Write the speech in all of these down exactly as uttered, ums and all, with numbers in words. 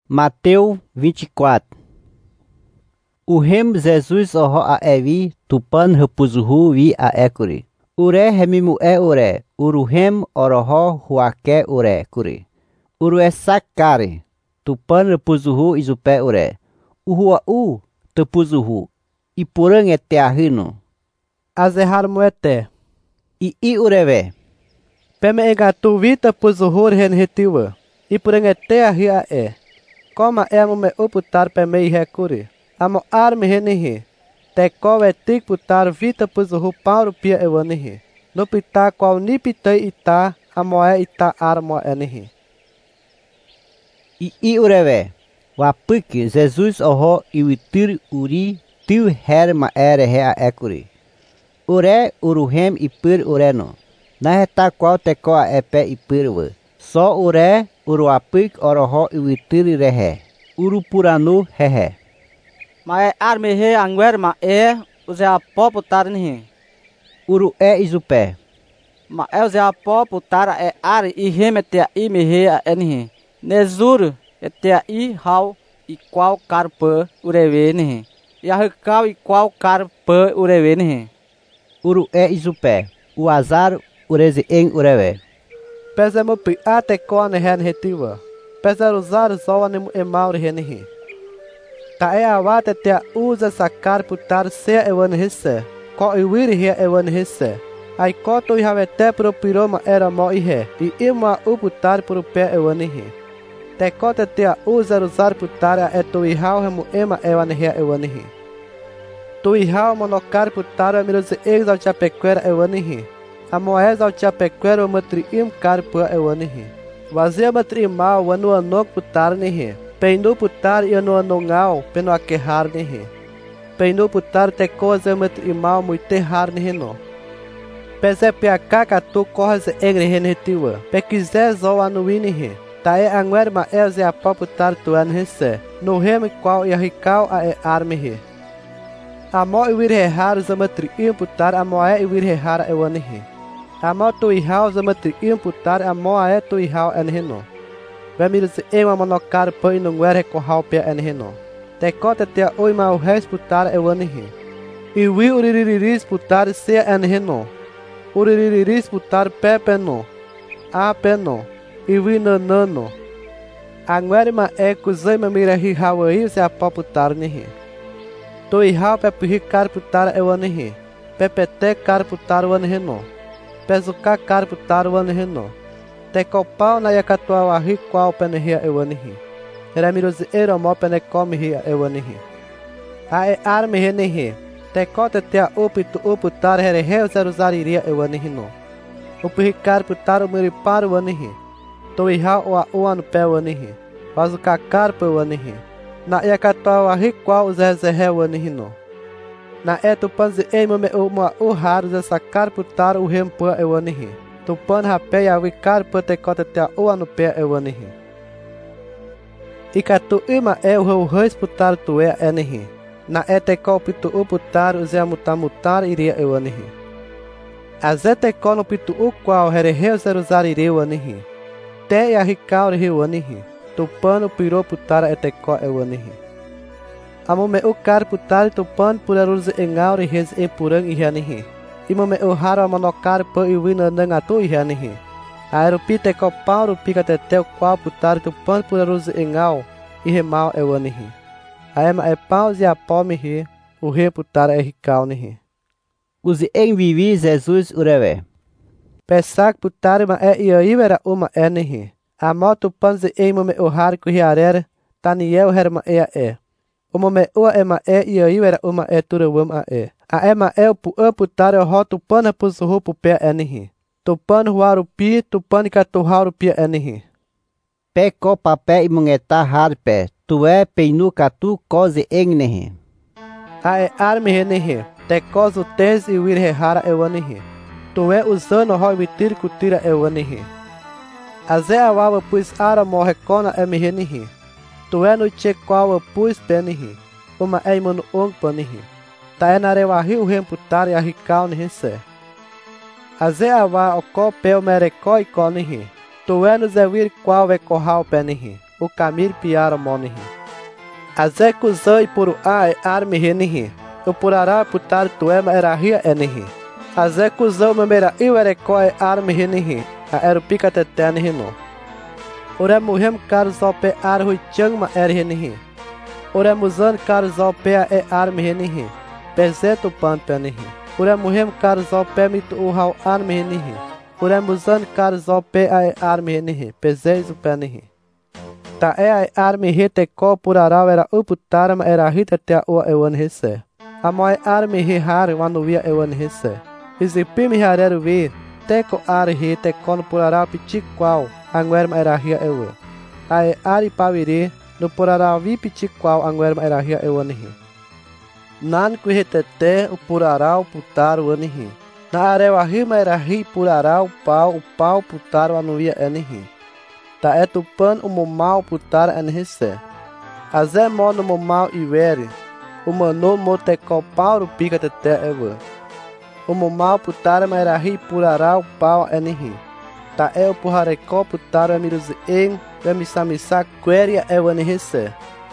Mateus vinte e quatro. O rem Jesus oho a evi tupan repuzuhu vi a ekuri. Ure hemimu e ure, uru hem oroho huake ure kuri. Uru esak kare, tupan repuzuhu izupe ure. Uhua u tepuzuhu, ipurang ete ahino. Azehar moete. I i ureve. Peme engatu vi tepuzuhu hen hetiwa. Ipurang ete ahia e. Koma e amo me uputar peme ihe kuri. Amo arme henihi. Te kove tik putar vita puzuhu pauro pia ewanihi. No pita qual ni pitei ita amo e ita armo enihi. I i ureve. Wapik Jesus oho iwitir uri tiu her ma ere he a ekuri. Ure uruhem ipir ureno. Naheta qual te koa epe ipirwe. So ure uruapik oroho iwitir rehe. Urupuranu hehe. Mae arme he angwer ma e uze a po putar nihi. Uru e izupe. Ma e uze a po putar e ar i hem etea i me he a enihi. Nezur etea i hau i qual carpe ureve nihi. Yahukau i qual carpe ureve nihi. Uru e izupe. O azar ureze em ureve. Pese mo pi ate kone hen hetiwa. Pese usar zoane mu emaur henihi. Ta e awate te usa sacar putar se ewan hisse. Ko iwir he ewan hisse. Ai koto i havete pro piroma era mo ihe. I ima uputar pro pe ewanihi. Te kote te usa usar putar a eto i hau hemu ema ewan he ewanihi. Tu i hau monocar putar a mirose ex ao chapequera ewanihi. A moez ao chapequera o matri im car pua ewanihi. Vazia matri mal wanu anok putar nihi. Peinu putar e no anongal peno aquerrar nihi. Peinu putar te coisa matri mal muite har nihi no. Pese piacaca tu corres egre renetiwa. Pe quiser zo anuinihi. Ta e anguer ma eze a paputar tu anhisse. No reme qual e a rical a e armihi. A mo e vir rehar zamatri imputar a moe e vir rehar e wanihi. A mo tu ihau zamatri imputar a moe tu ihau anhino. Vemiris ema monocar pai no guer recorral pe anhino. Te cota te oi mal resputar e wanihi. E wi uririris putar se anhino. Uririris putar pepeno. A peno. E wi nanano. Anguerima e kuzaima mira hi hawaii se a paputar nihi. To ihau pepi car putar e wanihi. Pepete car putar wanhino. Pezuka car putar wanhino. Te copau na yakatuau a ri qual penehia ewanihi. Ramiros ero mo penecome ria ewanihi. A e arme renehi. Te cote te a upitu uputar hereheu zeruzariria ewanihi no. Upicar putar o miripar wanihi. To iha o a uan pe wanihi. Bazuka carpe wanihi. Na yakatuau a ri qual zezehe wanihi no. Na etu panzi emo me uma o raro zesacar putar o rempa ewanihi. Tupan rapé a vicar pante cota te a oa no pé ewanihi. Ikatu ima e o reis putar tu e enihi. Na ete pitu u putar o zeamuta mutar iria ewanihi. A zete no pitu u qual hereheu zeruzar iria ewanihi. Te e a ricaur ewanihi. Tupan o piro putar eteco ewanihi. Amume u car putar tupan puraruz engaur e res empurang irianihi. Imome o raro a monocar pa e wina nangatu i hanihi. Aeropite ko pauro pica tetel qual putar tu pan puraruz engal e remal e wanihi. Aema e paus e a pome ri, o re putar e rical nihi. Uzi em vivi Jesus ureve. Pesak putar ma e iaivera uma e nihi. A moto panze e mome o raro ku riarere, taniel herma e a e. Umome ua ema e iaivera uma e turawam a e. A ema é o putar o roto pana pusuhu pu pé enihi. Tupan huaru pi, tupan katuharu pi enihi. Pe ko papé imungeta harpe. Tu é peinu katu koze engnehi. A e arme renihi. Te kozu tens e wir rehara ewanihi. Tu é usando ho vitir kutira ewanihi. A ze awawa puis ara morre kona emi renihi. Tu é no che qual puis penihi. Uma e manu ong panihi. Ta e narewahi o remputar e a rical nihise. A ze awa o ko peu merecó e conihi. Tu é no zewir qual ve corral penihi. o camir piara monihi. Aze kuzai puru a e armi henihi, o purara putar tuema erahia enihi. Aze kuzau memera iu ereko e armi henihi, a eru pica tetene hino. Ore muhem kar zope ar hui changma er henihi. Ore muzan kar zope a e armi henihi, pezeto pan penihi. Ore muhem kar zope mitu uhau armi henihi. Ore muzan kar zope a e armi henihi, pezezo penihi. Ta e a armi hite ko purarau era uputarama era hite te a ua ewan hisse. Amoe armi hi har wanuvia ewan hisse. Izipimi hareru vi, teko ari hite kon purarau pichi qual, anguerma era hia ewa. A e ari paviri, no purarau vi pichi qual anguerma era hia ewan hi. Nan kui hite te o purarau putar wanihi. Na arewa hima era hi purarau pau o pau putar wanuvia enihi. Ta e tupan o momal putar en hisse. Aze mo no momal ivere. O mano mo te ko pau pica te te ewa. O momal putar ma era hi purarau pau enihi. Ta e o puhareko putar e miruzi en. Ve misamisa queria ewa ni hisse.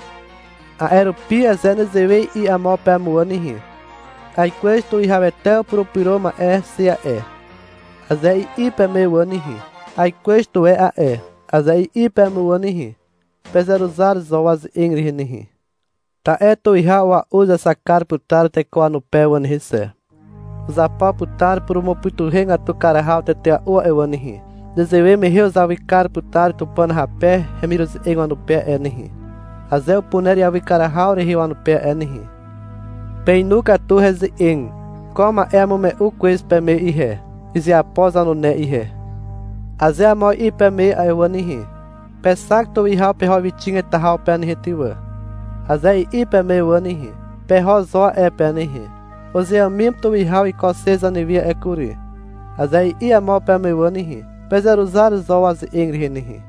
A ero pia zene zewe i amo pe muanihi. Ai questo i havetel pro piroma e sia e. Aze i ipe me wanihi. Ai questo e a e. Azai ipe muanihi, pezer usar zoas ingrihinihi. Ta eto iha wa usa sacar putar te koa no pé wanhisse. Usa pa putar por uma puturrenga tu carahau te te a ua ewanihi. Dezewe me rio zavicar putar tu pan rapé, remiros egua no pé enihi. Azeu puner e avicarahau re rio no pé enihi. Peinuca tu rezi ing, coma emo me u quis pe me ihe, izi aposa no ne ihe. Aze amo ipe me a ewanihi. Pesak to ihau peho vitinha tahau pen retiwa. Aze ipe me wanihi. Peho zo e penihi. Oze amim to ihau i koseza nevia e kuri. Aze i amo pe me wanihi. Pezer usar zo az ingrihinihi.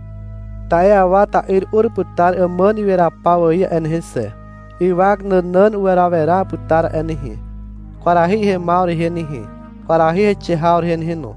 Ta e awata ir ur putar amani vera pau ia en hisse. I wag nan uera vera putar enihi. Quarahi he mauri henihi. Quarahi he chihau henhino.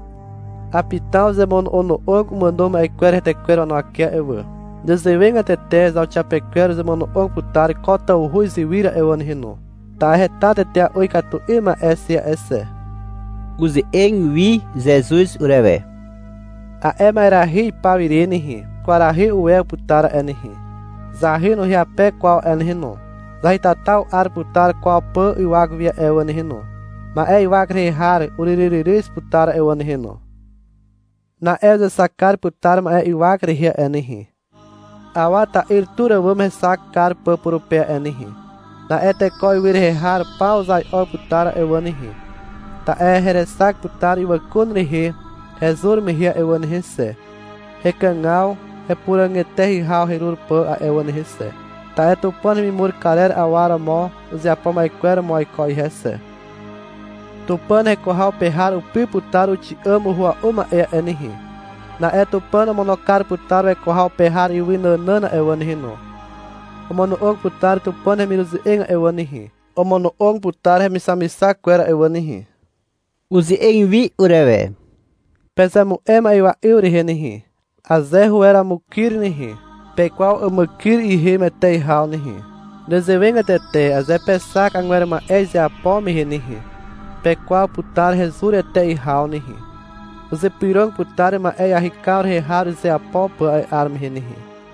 Apitão zemon ono ongo mandou ma equer te quero no aqua ewa. Desevenga te tes ao chapequero zemon ongo putar cota o ruiz e vira ewan hino. Ta retate te a oikatu ima essia esse. Use en vi Jesus ureve. A ema era ri pavirenihi, quarahi uel putar enihi. Zahi no riapé qual enhino. Zahi tatal ar putar qual pan e wag via ewan hino. Ma e wag rehar uririris putar ewan hino. Na eza sacar putar ma e iwakre hia enihi. Awata irtura vame sacar pa puro pé enihi. Na ete koi vir rehar pausai o putar ewanihi. Ta e heresak putar iwakun rehe, rezur me hia ewanihi se. Rekangal, repurangete hau herur pa a ewanihi se. Ta etu pan mi murkarer awara mo, uziapama iquera mo ikoi hesse. Tupan recorral perrar o pi putar o te amo rua uma e enihi. Na e tupan monocar putar o recorral perrar e winanana e wanihino. O mono ong putar tupan remirus enga e wanihi. O mono ong putar remisamisa quera e wanihi. Use envi ureve. Pesamo ema iwa iuri henihi. Azerro era mukirnihi. Pe qual o mukir e remetei haunihi. Desevenga tete, aze pesak anguerma eze a pome henihi. Pe qual putar resure te i haunihi. Use pirong putar ma e arricar reharu ze a popa e arme henihi.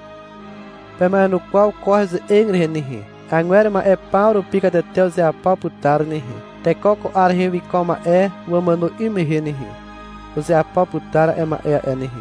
Pe ma no qual corre ze engre henihi. Anguerma e pauro pica de teu ze a pau putar nihi. Te coco ar revi coma e wamano ime henihi. Use a pau putar e ma e enihi.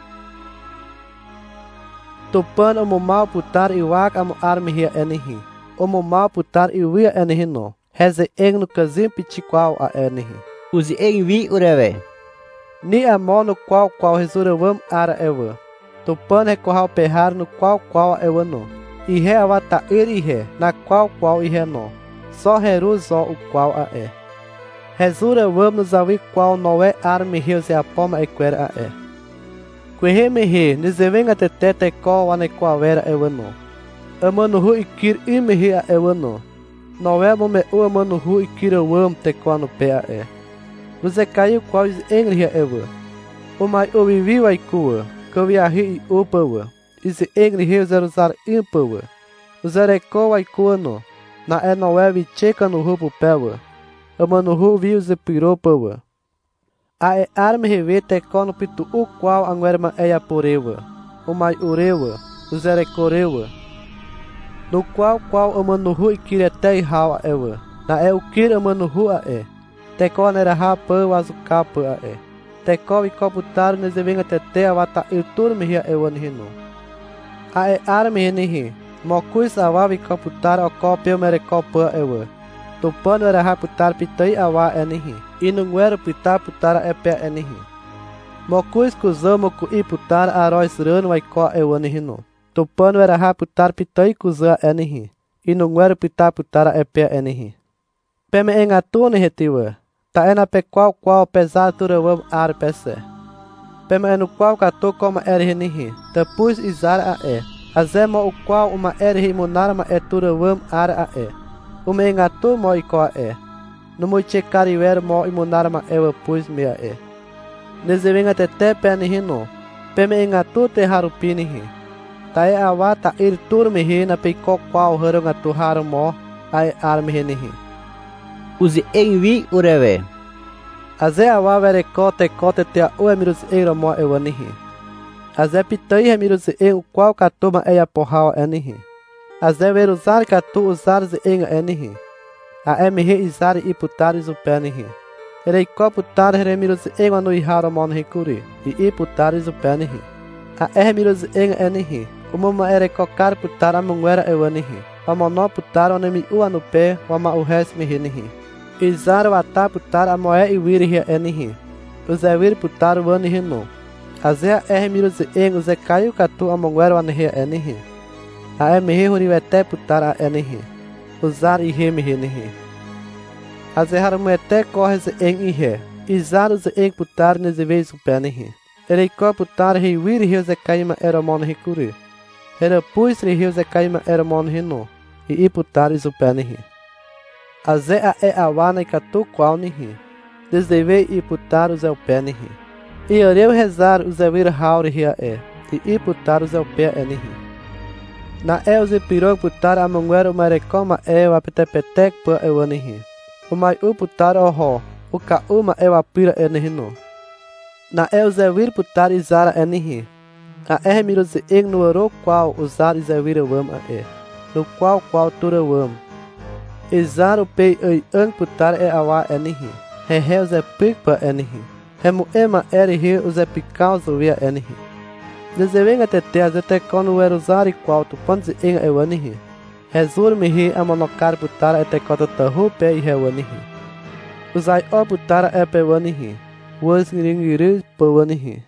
Tupan o mal putar i wak amo arme hia enihi. O mal putar i wia enihi no. Reze eng no kazim piti qual a enihi. Use envi ureve. Ni amo no qual qual resuravam ara ewa. Tupan recorral perrar no qual qual a ewa no. I re avata eri re, na qual qual i re no. Só reru zó o qual a e. Resuravam nos avi qual no é arme rios e a poma e quera a e. Querre me re, nizevenga tete te qual a ne qual era ewa no. Amano ru ikir ime re a ewa no. Não é bom me o amano ru ikira wam te qual no pé a e. Você caiu quais engria ewa. O mai o vivi vai cua, que eu viahi e upawa. Ise eng rihe zero zar impawa. Uzareco waikuano. Na é noé vicheca no rubo pewa. Amano ru viu ze piropawa. A é arme reve tecó no pitu o qual anguerma é a porewa. O mai urewa. Uzarecorewa. No qual qual amano ru ikirete e hau a ewa. Na é o kir amano ru a é. Tecó nera rapa o azucapa a é. Tecó e coputar neze venga tete a wata il turme ria ewan hino. A é arme renihi. Mokuis awa e coputar o copel merecopa ewa. Tupano era raputar pitei awa enihi. E não era pitar putar é pé enihi. Mokuis kuzamo ku iputar aróis rano ai co ewan hino. Tupano era raputar pitei kuza enihi. E não era pitar putar é pé enihi. Peme engatune retiwa. Ta ena pe qual qual pesar turawam ar pese. Peme enu qual kato como er renihi. Tapus izar a e. Azema o qual uma er rimunarma é turawam ar a e. Uma engatu mo iko a e. No moiche cariwer mo imunarma ewa pus mea e. Nezevenga tete penihino. Peme engatu te harupinihi. Ta e awa ta ir turmihi na peiko qual harungatu harumo ai armihinihi. Uzi envi urewe. Aze awa vereco te cote te a o emirus eira mo ewanihi. Aze pitei emirus e o qual katuma e a porral enihi. Aze verusar katu usar ze enga enihi. A emhe izar e putares o penihi. Erei coputar remirus enga no iharo mon hikuri. E e putares o penihi. A emirus enga enihi. Umuma ere cocar putar a munguera ewanihi. A mono putar onemi ua no pé, wama o res me renihi. Izar o ata putar a moé e wiri enihi. O zé wiri putar o anihi no. A zé er mirus eng o zé caiu catu a munguera o anihi enihi. A emhe huriwete putar a enihi. O zar e remi renihi. A zé haramuete corre ze eng e re. Izar o zé eng putar neze vez o penihi. Erei co putar rei wiri rio zé caima era mon hikuri. Era pus rio zé caima era mon hino. E iputares o penihi. A zé a e awana e catu qual nihi. Desdevei iputar o zé o penihi. E oreu rezar o zé vir hauri ria e. E iputar o zé o pé enihi. Na e o zé pirou putar a munguera o marecoma e o apetepetec pa e o anihi. O mai uputar o ho. O cauma e o apira enihi no. Na e o zé vir putar izara enihi. A e miro zé eng no oro qual usar o zé vir o ama e. No qual qual turawam. Izar o pei ei ang putar e awa enihi. He he o zé pikpa enihi. He mu ema eri hi o zé picausa via enihi. Dezevenga tete a zete kono er usar e qual tu panzi enga e wanihi. He zur mi hi a monokar putar e te kota tahu pe i he wanihi. Usai o putar e pe wanihi. Was ngiringiri pa wanihi.